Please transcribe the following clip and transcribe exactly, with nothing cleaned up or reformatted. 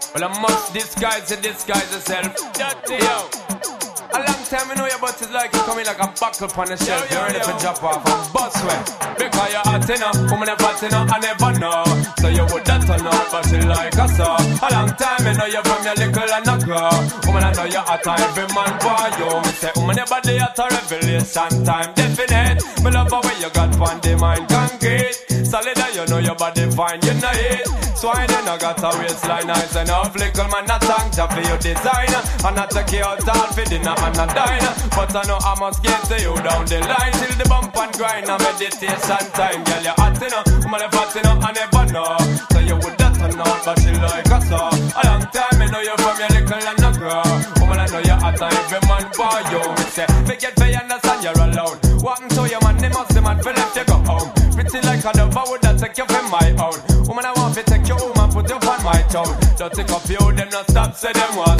Well, I must disguise and disguise yourself. Dirty, yo. A long time I know you, but it's like you come in like a buckle on the shelf. You're ready to drop off and bust way. Because you're hot enough, woman never hot enough, I never know. So you would not turn out, but she like a saw. A long time I know you from your little and a grow. Woman I know you're hot and every man for you. Me say, woman your body at a revelation time definite. Me love the way you got on the mind concrete. Solid and you know your body fine, you know it. Swine you know got a waistline nice enough. Little man not thank you for your design. And not take you out all for dinner and a diner. But I know I must get to you down the line. Till the bump and grind and meditation time. Girl you hot enough, woman you hot enough, I never know. So you would that turn out, but she like a saw. A long time I know you from your little and a grow. Woman I know you hot and every man for you. Me say, me get for you understand you're alone. Walking to your man, they must the man for left you go home. Pretty like a dove, I would not take you from my own. Woman I want to take you home and put you on my throne. Don't take up you, them not stop, say them want.